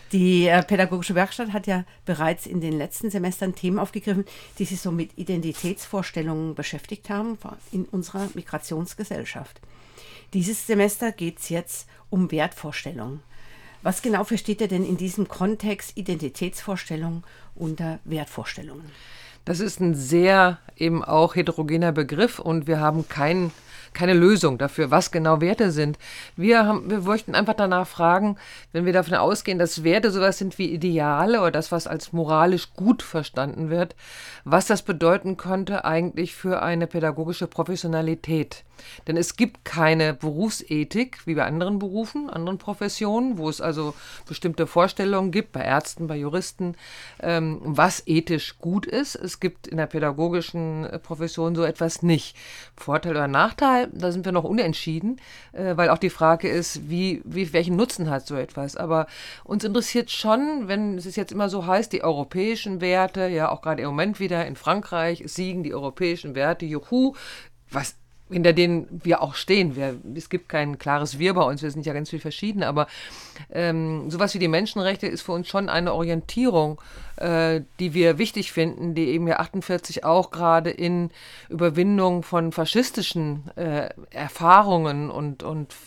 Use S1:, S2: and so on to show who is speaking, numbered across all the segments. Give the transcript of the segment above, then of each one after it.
S1: Die Pädagogische Werkstatt hat ja bereits in den letzten Semestern Themen aufgegriffen, die sich so mit Identitätsvorstellungen beschäftigt haben in unserer Migrationsgesellschaft. Dieses Semester geht es jetzt um Wertvorstellungen. Was genau versteht ihr denn in diesem Kontext Identitätsvorstellungen unter Wertvorstellungen?
S2: Das ist ein sehr eben auch heterogener Begriff und wir haben keine Lösung dafür, was genau Werte sind. Wir möchten einfach danach fragen, wenn wir davon ausgehen, dass Werte sowas sind wie Ideale oder das, was als moralisch gut verstanden wird, was das bedeuten könnte eigentlich für eine pädagogische Professionalität. Denn es gibt keine Berufsethik, wie bei anderen Berufen, anderen Professionen, wo es also bestimmte Vorstellungen gibt, bei Ärzten, bei Juristen, was ethisch gut ist. Es gibt in der pädagogischen Profession so etwas nicht. Vorteil oder Nachteil, da sind wir noch unentschieden, weil auch die Frage ist, welchen Nutzen hat so etwas. Aber uns interessiert schon, wenn es jetzt immer so heißt, die europäischen Werte, ja auch gerade im Moment wieder in Frankreich siegen die europäischen Werte, juhu, was hinter denen wir auch stehen. Es gibt kein klares Wir bei uns, wir sind ja ganz viel verschieden, aber sowas wie die Menschenrechte ist für uns schon eine Orientierung, die wir wichtig finden, die eben ja 48 auch gerade in Überwindung von faschistischen Erfahrungen und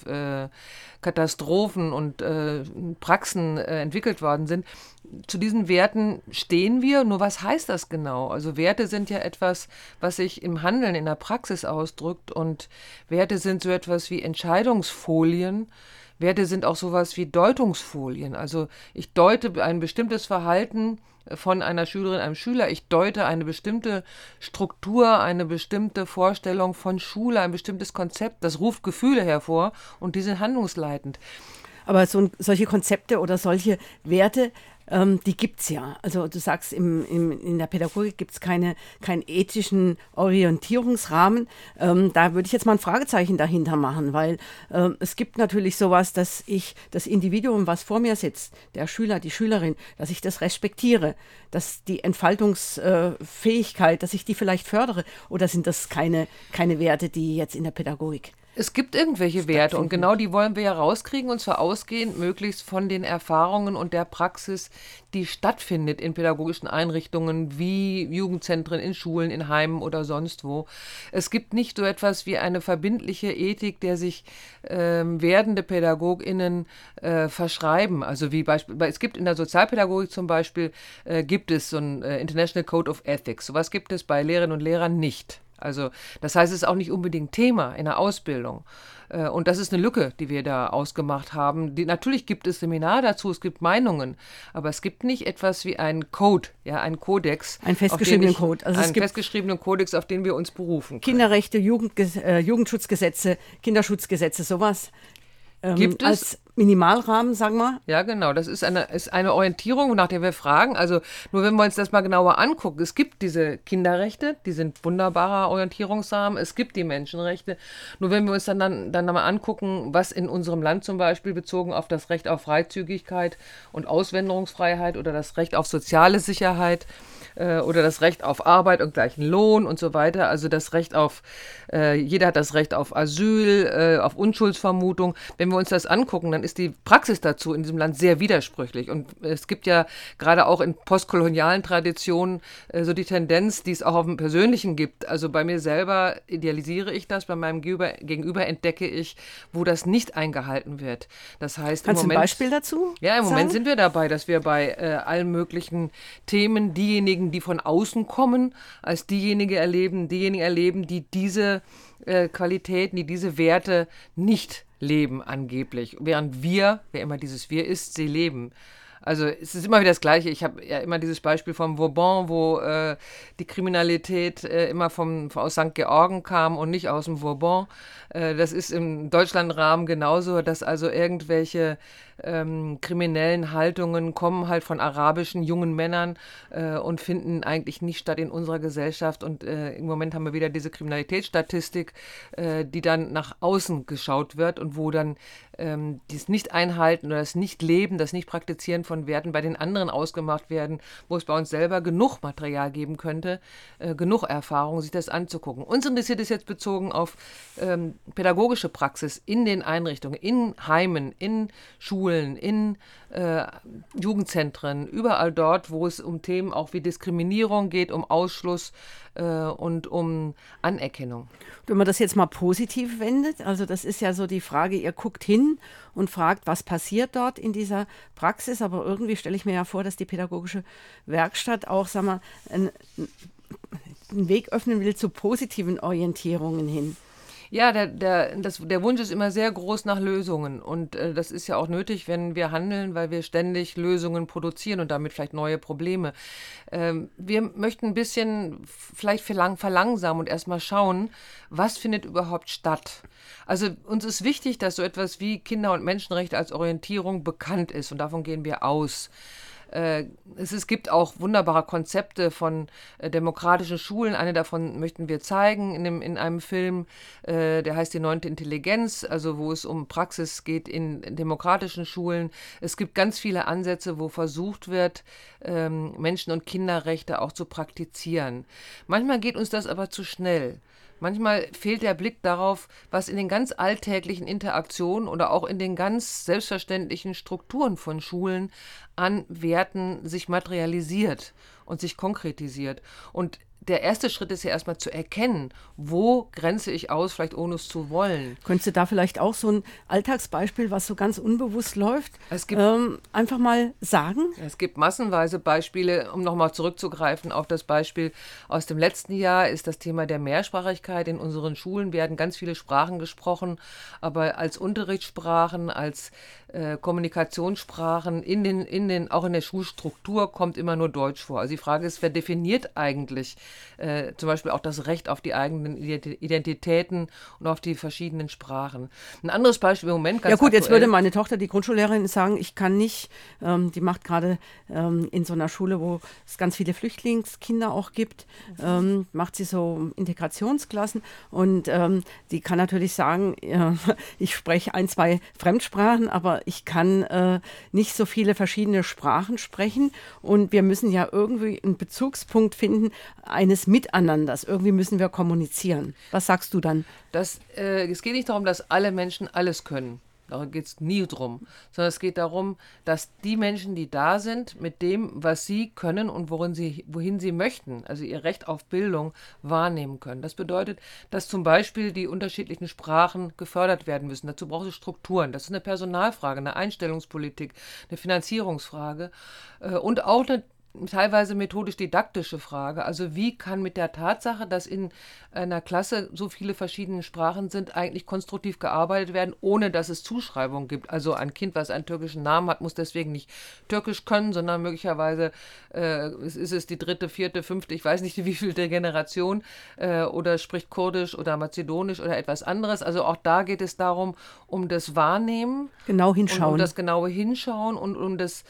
S2: Katastrophen und Praxen entwickelt worden sind. Zu diesen Werten stehen wir, nur was heißt das genau? Also Werte sind ja etwas, was sich im Handeln, in der Praxis ausdrückt und Werte sind so etwas wie Entscheidungsfolien. Werte sind auch sowas wie Deutungsfolien. Also ich deute ein bestimmtes Verhalten von einer Schülerin, einem Schüler. Ich deute eine bestimmte Struktur, eine bestimmte Vorstellung von Schule, ein bestimmtes Konzept. Das ruft Gefühle hervor und die sind handlungsleitend.
S1: Aber solche Konzepte oder solche Werte, die gibt es ja. Also du sagst, in der Pädagogik gibt es keinen ethischen Orientierungsrahmen. Da würde ich jetzt mal ein Fragezeichen dahinter machen, weil es gibt natürlich sowas, dass ich das Individuum, was vor mir sitzt, der Schüler, die Schülerin, dass ich das respektiere, dass die Entfaltungsfähigkeit, dass ich die vielleicht fördere. Oder sind das keine Werte, die jetzt in der Pädagogik
S2: Es gibt irgendwelche Werte und genau die wollen wir ja rauskriegen und zwar ausgehend möglichst von den Erfahrungen und der Praxis, die stattfindet in pädagogischen Einrichtungen wie Jugendzentren, in Schulen, in Heimen oder sonst wo. Es gibt nicht so etwas wie eine verbindliche Ethik, der sich werdende PädagogInnen verschreiben. Also wie beispielsweise, es gibt in der Sozialpädagogik zum Beispiel, gibt es so ein International Code of Ethics. Sowas gibt es bei Lehrerinnen und Lehrern nicht. Also das heißt, es ist auch nicht unbedingt Thema in der Ausbildung. Und das ist eine Lücke, die wir da ausgemacht haben. Natürlich gibt es Seminare dazu, es gibt Meinungen, aber es gibt nicht etwas wie einen Code, ja, einen Kodex.
S1: Einen festgeschriebenen Code.
S2: Also einen festgeschriebenen Kodex, auf den wir uns berufen können.
S1: Kinderrechte, Jugendschutzgesetze, Kinderschutzgesetze, sowas.
S2: Gibt es
S1: als Minimalrahmen, sagen wir?
S2: Ja, genau. Das ist eine Orientierung, nach der wir fragen. Also nur wenn wir uns das mal genauer angucken. Es gibt diese Kinderrechte, die sind wunderbarer Orientierungsrahmen. Es gibt die Menschenrechte. Nur wenn wir uns dann mal angucken, was in unserem Land zum Beispiel bezogen auf das Recht auf Freizügigkeit und Auswanderungsfreiheit oder das Recht auf soziale Sicherheit oder das Recht auf Arbeit und gleichen Lohn und so weiter. Also das Recht auf, jeder hat das Recht auf Asyl, auf Unschuldsvermutung. Wenn wir uns das angucken, dann ist die Praxis dazu in diesem Land sehr widersprüchlich. Und es gibt ja gerade auch in postkolonialen Traditionen so die Tendenz, die es auch auf dem Persönlichen gibt. Also bei mir selber idealisiere ich das, bei meinem Gegenüber entdecke ich, wo das nicht eingehalten wird. Das heißt,
S1: Kannst du ein Beispiel dazu
S2: Ja, im
S1: sagen?
S2: Moment sind wir dabei, dass wir bei allen möglichen Themen diejenigen, die von außen kommen, als diejenigen erleben, die diese Qualitäten, die diese Werte nicht leben angeblich, während wer immer dieses Wir ist, sie leben. Also es ist immer wieder das Gleiche. Ich habe ja immer dieses Beispiel vom Vauban, wo die Kriminalität immer aus St. Georgen kam und nicht aus dem Vauban. Das ist im Deutschlandrahmen genauso, dass also irgendwelche kriminellen Haltungen kommen halt von arabischen jungen Männern und finden eigentlich nicht statt in unserer Gesellschaft. Und im Moment haben wir wieder diese Kriminalitätsstatistik, die dann nach außen geschaut wird und wo dann das Nicht-Einhalten oder das Nicht-Leben, das Nicht-Praktizieren von Werten bei den anderen ausgemacht werden, wo es bei uns selber genug Material geben könnte, genug Erfahrung, sich das anzugucken. Uns interessiert es jetzt bezogen auf pädagogische Praxis in den Einrichtungen, in Heimen, in Schulen, in Jugendzentren, überall dort, wo es um Themen auch wie Diskriminierung geht, um Ausschluss und um Anerkennung.
S1: Wenn man das jetzt mal positiv wendet, also das ist ja so die Frage, ihr guckt hin und fragt, was passiert dort in dieser Praxis, aber irgendwie stelle ich mir ja vor, dass die pädagogische Werkstatt auch, sag mal, einen Weg öffnen will zu positiven Orientierungen hin.
S2: Ja, der Wunsch ist immer sehr groß nach Lösungen und das ist ja auch nötig, wenn wir handeln, weil wir ständig Lösungen produzieren und damit vielleicht neue Probleme. Wir möchten ein bisschen vielleicht verlangsamen und erstmal schauen, was findet überhaupt statt. Also uns ist wichtig, dass so etwas wie Kinder- und Menschenrechte als Orientierung bekannt ist und davon gehen wir aus. Es gibt auch wunderbare Konzepte von demokratischen Schulen. Eine davon möchten wir zeigen in einem Film, der heißt Die 9. Intelligenz, also wo es um Praxis geht in demokratischen Schulen. Es gibt ganz viele Ansätze, wo versucht wird, Menschen- und Kinderrechte auch zu praktizieren. Manchmal geht uns das aber zu schnell. Manchmal fehlt der Blick darauf, was in den ganz alltäglichen Interaktionen oder auch in den ganz selbstverständlichen Strukturen von Schulen an Werten sich materialisiert und sich konkretisiert. Und der erste Schritt ist ja erstmal zu erkennen, wo grenze ich aus, vielleicht ohne es zu wollen.
S1: Könntest du da vielleicht auch so ein Alltagsbeispiel, was so ganz unbewusst läuft, einfach mal sagen?
S2: Es gibt massenweise Beispiele, um nochmal zurückzugreifen auf das Beispiel aus dem letzten Jahr, ist das Thema der Mehrsprachigkeit. In unseren Schulen werden ganz viele Sprachen gesprochen, aber als Unterrichtssprachen, als Kommunikationssprachen auch in der Schulstruktur kommt immer nur Deutsch vor. Also die Frage ist, wer definiert eigentlich zum Beispiel auch das Recht auf die eigenen Identitäten und auf die verschiedenen Sprachen. Ein anderes Beispiel im Moment ganz
S1: aktuell. Jetzt würde meine Tochter, die Grundschullehrerin, sagen, ich kann nicht, die macht gerade in so einer Schule, wo es ganz viele Flüchtlingskinder auch gibt, macht sie so Integrationsklassen und die kann natürlich sagen, ich spreche 1, 2 Fremdsprachen, aber ich kann nicht so viele verschiedene Sprachen sprechen und wir müssen ja irgendwie einen Bezugspunkt finden eines Miteinanders. Irgendwie müssen wir kommunizieren. Was sagst du dann?
S2: Es geht nicht darum, dass alle Menschen alles können. Darum geht es nie drum. Sondern es geht darum, dass die Menschen, die da sind, mit dem, was sie können und wohin sie möchten, also ihr Recht auf Bildung, wahrnehmen können. Das bedeutet, dass zum Beispiel die unterschiedlichen Sprachen gefördert werden müssen. Dazu braucht es Strukturen. Das ist eine Personalfrage, eine Einstellungspolitik, eine Finanzierungsfrage und auch eine teilweise methodisch-didaktische Frage. Also wie kann mit der Tatsache, dass in einer Klasse so viele verschiedene Sprachen sind, eigentlich konstruktiv gearbeitet werden, ohne dass es Zuschreibungen gibt. Also ein Kind, was einen türkischen Namen hat, muss deswegen nicht Türkisch können, sondern möglicherweise ist es die 3., 4., 5., ich weiß nicht, wie vielte Generation oder spricht Kurdisch oder Mazedonisch oder etwas anderes. Also auch da geht es darum, um das Wahrnehmen.
S1: Genau hinschauen.
S2: Um das genaue Hinschauen und um das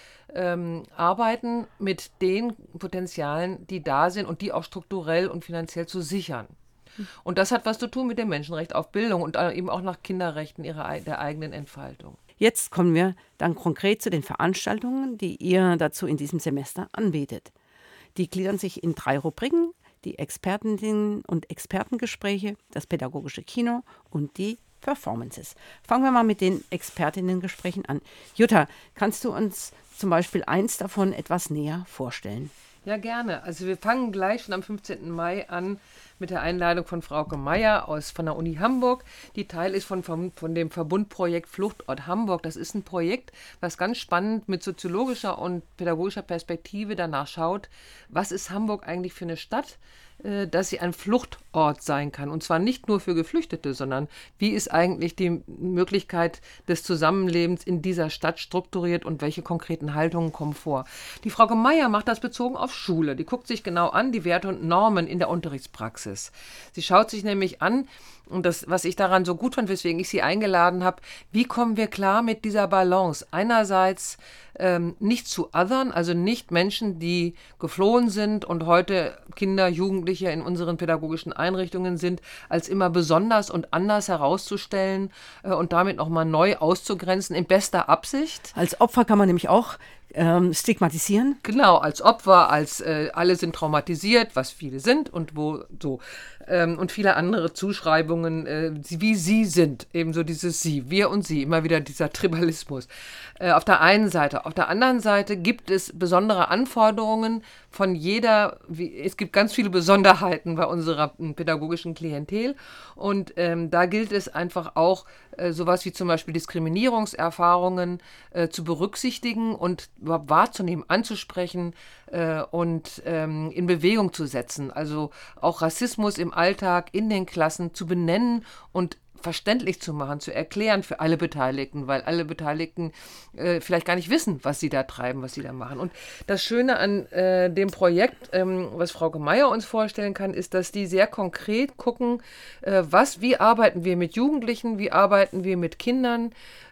S2: Arbeiten mit den Potenzialen, die da sind und die auch strukturell und finanziell zu sichern. Und das hat was zu tun mit dem Menschenrecht auf Bildung und eben auch nach Kinderrechten der eigenen Entfaltung.
S1: Jetzt kommen wir dann konkret zu den Veranstaltungen, die ihr dazu in diesem Semester anbietet. Die gliedern sich in 3 Rubriken: die Expertinnen- und Expertengespräche, das pädagogische Kino und die Performances. Fangen wir mal mit den Expertinnengesprächen an. Jutta, kannst du uns zum Beispiel eins davon etwas näher vorstellen?
S2: Ja, gerne. Also wir fangen gleich schon am 15. Mai an mit der Einladung von Frauke Meier von der Uni Hamburg, die Teil ist von dem Verbundprojekt Fluchtort Hamburg. Das ist ein Projekt, was ganz spannend mit soziologischer und pädagogischer Perspektive danach schaut, was ist Hamburg eigentlich für eine Stadt, dass sie ein Fluchtort sein kann. Und zwar nicht nur für Geflüchtete, sondern wie ist eigentlich die Möglichkeit des Zusammenlebens in dieser Stadt strukturiert und welche konkreten Haltungen kommen vor. Die Frauke Meier macht das bezogen auf Schule. Die guckt sich genau an, die Werte und Normen in der Unterrichtspraxis. Sie schaut sich nämlich an, und das, was ich daran so gut fand, weswegen ich sie eingeladen habe, wie kommen wir klar mit dieser Balance? Einerseits nicht zu othern, also nicht Menschen, die geflohen sind und heute Kinder, Jugendliche in unseren pädagogischen Einrichtungen sind, als immer besonders und anders herauszustellen und damit nochmal neu auszugrenzen, in bester Absicht.
S1: Als Opfer kann man nämlich auch stigmatisieren.
S2: Genau, als Opfer, als alle sind traumatisiert, was viele sind und wo so. Und viele andere Zuschreibungen, wie sie sind, ebenso dieses Sie, wir und sie, immer wieder dieser Tribalismus. Auf der einen Seite. Auf der anderen Seite gibt es besondere Anforderungen von jeder, es gibt ganz viele Besonderheiten bei unserer pädagogischen Klientel und da gilt es einfach auch, sowas wie zum Beispiel Diskriminierungserfahrungen zu berücksichtigen und überhaupt wahrzunehmen, anzusprechen und in Bewegung zu setzen. Also auch Rassismus im Alltag in den Klassen zu benennen und verständlich zu machen, zu erklären für alle Beteiligten, weil alle Beteiligten vielleicht gar nicht wissen, was sie da treiben, was sie da machen. Und das Schöne an dem Projekt, was Frauke Meier uns vorstellen kann, ist, dass die sehr konkret gucken, wie arbeiten wir mit Jugendlichen, wie arbeiten wir mit Kindern,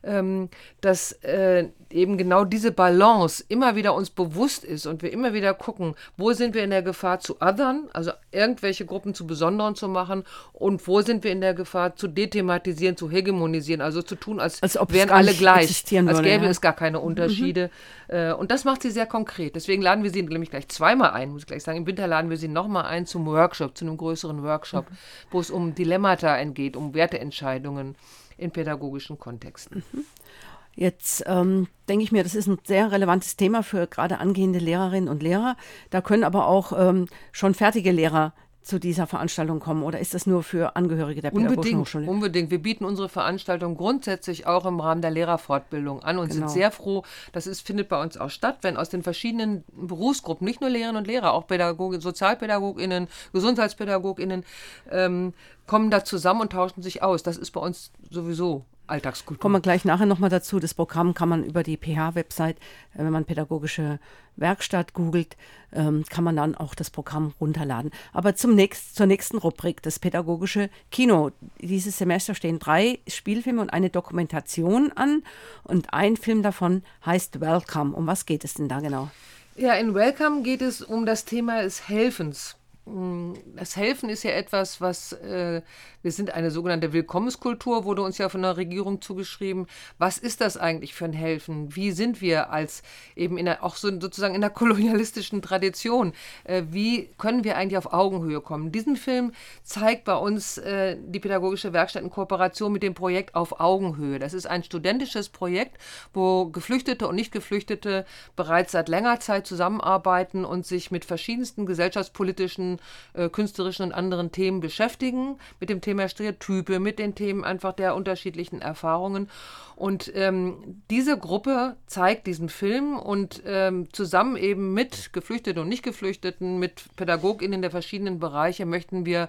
S2: dass eben genau diese Balance immer wieder uns bewusst ist und wir immer wieder gucken, wo sind wir in der Gefahr zu othern, also irgendwelche Gruppen zu besonderen zu machen und wo sind wir in der Gefahr zu dethematisieren, zu hegemonisieren, also zu tun, als
S1: ob
S2: wären alle gleich, als gäbe
S1: ja.
S2: es gar keine Unterschiede. Und das macht sie sehr konkret. Deswegen laden wir sie nämlich gleich zweimal ein, muss ich gleich sagen. Im Winter laden wir sie nochmal ein zum Workshop, zu einem größeren Workshop, wo es um Dilemmata geht, um Werteentscheidungen in pädagogischen Kontexten.
S1: Jetzt denke ich mir, das ist ein sehr relevantes Thema für gerade angehende Lehrerinnen und Lehrer. Da können aber auch schon fertige Lehrer zu dieser Veranstaltung kommen, oder ist das nur für Angehörige der Pädagogischen Hochschule?
S2: Unbedingt. Wir bieten unsere Veranstaltung grundsätzlich auch im Rahmen der Lehrerfortbildung an und sind sehr froh, findet bei uns auch statt, wenn aus den verschiedenen Berufsgruppen, nicht nur Lehrerinnen und Lehrer, auch SozialpädagogInnen, GesundheitspädagogInnen, kommen da zusammen und tauschen sich aus. Das ist bei uns sowieso Alltagskultur.
S1: Kommen wir gleich nachher nochmal dazu. Das Programm kann man über die PH-Website, wenn man pädagogische Werkstatt googelt, kann man dann auch das Programm runterladen. Aber zur nächsten Rubrik, das pädagogische Kino. Dieses Semester stehen 3 Spielfilme und eine Dokumentation an und ein Film davon heißt Welcome. Um was geht es denn da genau?
S2: Ja, in Welcome geht es um das Thema des Helfens. Das Helfen ist ja etwas, wir sind eine sogenannte Willkommenskultur, wurde uns ja von der Regierung zugeschrieben. Was ist das eigentlich für ein Helfen? Wie sind wir als eben sozusagen in der kolonialistischen Tradition? Wie können wir eigentlich auf Augenhöhe kommen? Diesen Film zeigt bei uns die Pädagogische Werkstatt in Kooperation mit dem Projekt Auf Augenhöhe. Das ist ein studentisches Projekt, wo Geflüchtete und Nicht-Geflüchtete bereits seit längerer Zeit zusammenarbeiten und sich mit verschiedensten gesellschaftspolitischen, künstlerischen und anderen Themen beschäftigen, mit dem Thema Stereotype, mit den Themen einfach der unterschiedlichen Erfahrungen. Und diese Gruppe zeigt diesen Film und zusammen eben mit Geflüchteten und Nicht-Geflüchteten, mit PädagogInnen der verschiedenen Bereiche möchten wir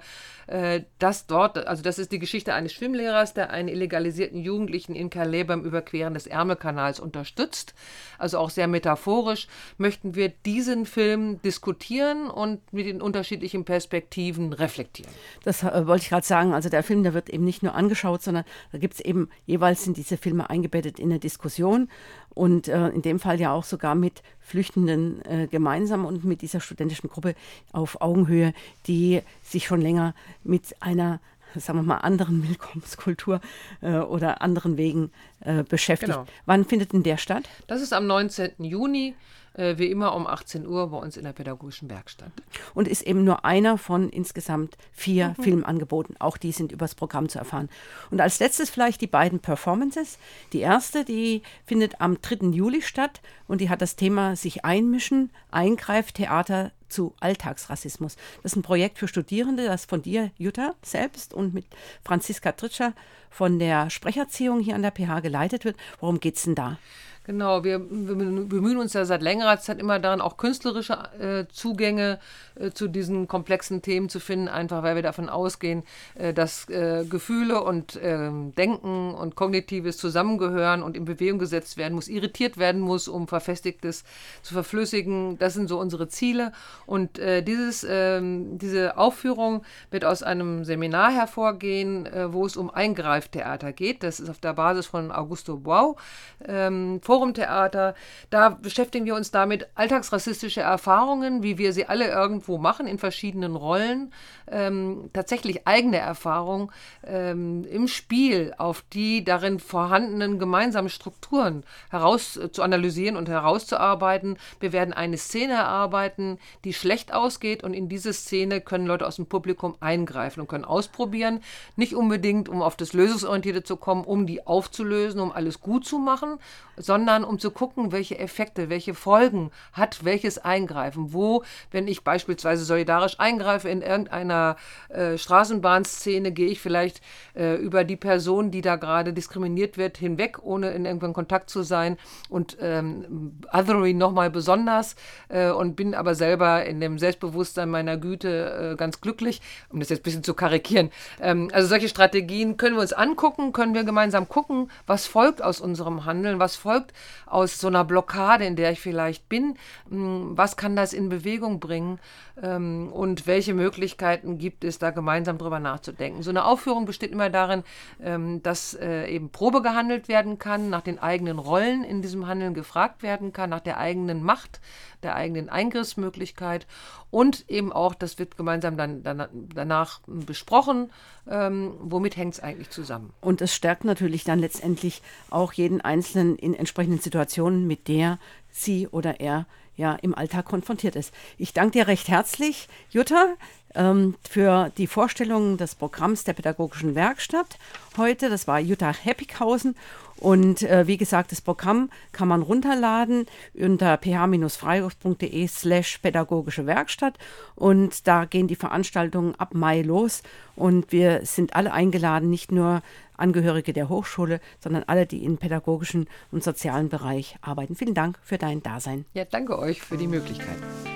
S2: das ist die Geschichte eines Schwimmlehrers, der einen illegalisierten Jugendlichen in Calais beim Überqueren des Ärmelkanals unterstützt. Also auch sehr metaphorisch möchten wir diesen Film diskutieren und mit den unterschiedlichen Perspektiven reflektieren.
S1: Das wollte ich gerade sagen. Also der Film, der wird eben nicht nur angeschaut, sondern da gibt es eben, jeweils sind diese Filme eingebettet in eine Diskussion und in dem Fall ja auch sogar mit Flüchtenden gemeinsam und mit dieser studentischen Gruppe auf Augenhöhe, die sich schon länger mit einer, sagen wir mal, anderen Willkommenskultur oder anderen Wegen beschäftigt. Genau. Wann findet denn der statt?
S2: Das ist am 19. Juni. Wie immer um 18 Uhr bei uns in der Pädagogischen Werkstatt.
S1: Und ist eben nur einer von insgesamt 4 Filmangeboten. Auch die sind übers Programm zu erfahren. Und als letztes vielleicht die beiden Performances. Die erste, die findet am 3. Juli statt und die hat das Thema sich einmischen, Eingreiftheater zu Alltagsrassismus. Das ist ein Projekt für Studierende, das von dir, Jutta, selbst und mit Franziska Tritscher von der Sprecherziehung hier an der PH geleitet wird. Worum geht es denn da?
S2: Genau, wir bemühen uns ja seit längerer Zeit immer daran, auch künstlerische Zugänge zu diesen komplexen Themen zu finden, einfach weil wir davon ausgehen, dass Gefühle und Denken und Kognitives zusammengehören und in Bewegung gesetzt werden muss, irritiert werden muss, um Verfestigtes zu verflüssigen. Das sind so unsere Ziele. Und diese Aufführung wird aus einem Seminar hervorgehen, wo es um Eingreiftheater geht. Das ist auf der Basis von Augusto Boal Forumtheater. Da beschäftigen wir uns damit, alltagsrassistische Erfahrungen, wie wir sie alle irgendwo machen, in verschiedenen Rollen, tatsächlich eigene Erfahrungen im Spiel auf die darin vorhandenen gemeinsamen Strukturen zu analysieren und herauszuarbeiten. Wir werden eine Szene erarbeiten, die schlecht ausgeht, und in diese Szene können Leute aus dem Publikum eingreifen und können ausprobieren, nicht unbedingt, um auf das Lösungsorientierte zu kommen, um die aufzulösen, um alles gut zu machen, sondern um zu gucken, welche Effekte, welche Folgen hat welches Eingreifen. Wo, wenn ich beispielsweise solidarisch eingreife in irgendeiner Straßenbahnszene, gehe ich vielleicht über die Person, die da gerade diskriminiert wird, hinweg, ohne in irgendeinem Kontakt zu sein, und othering nochmal besonders, und bin aber selber in dem Selbstbewusstsein meiner Güte ganz glücklich, um das jetzt ein bisschen zu karikieren. Also solche Strategien können wir uns angucken, können wir gemeinsam gucken, was folgt aus unserem Handeln, was folgt aus so einer Blockade, in der ich vielleicht bin, was kann das in Bewegung bringen, und welche Möglichkeiten gibt es, da gemeinsam drüber nachzudenken. So eine Aufführung besteht immer darin, dass eben Probe gehandelt werden kann, nach den eigenen Rollen in diesem Handeln gefragt werden kann, nach der eigenen Macht, der eigenen Eingriffsmöglichkeit, und eben auch, das wird gemeinsam danach besprochen, womit hängt es eigentlich zusammen.
S1: Und es stärkt natürlich dann letztendlich auch jeden Einzelnen in entsprechenden Situationen, mit der sie oder er ja im Alltag konfrontiert ist. Ich danke dir recht herzlich, Jutta, für die Vorstellung des Programms der Pädagogischen Werkstatt heute. Das war Jutta Heppighausen. Und wie gesagt, das Programm kann man runterladen unter ph-freiburg.de/pädagogische Werkstatt. Und da gehen die Veranstaltungen ab Mai los. Und wir sind alle eingeladen, nicht nur Angehörige der Hochschule, sondern alle, die im pädagogischen und sozialen Bereich arbeiten. Vielen Dank für dein Dasein.
S2: Ja, danke euch für die Möglichkeit.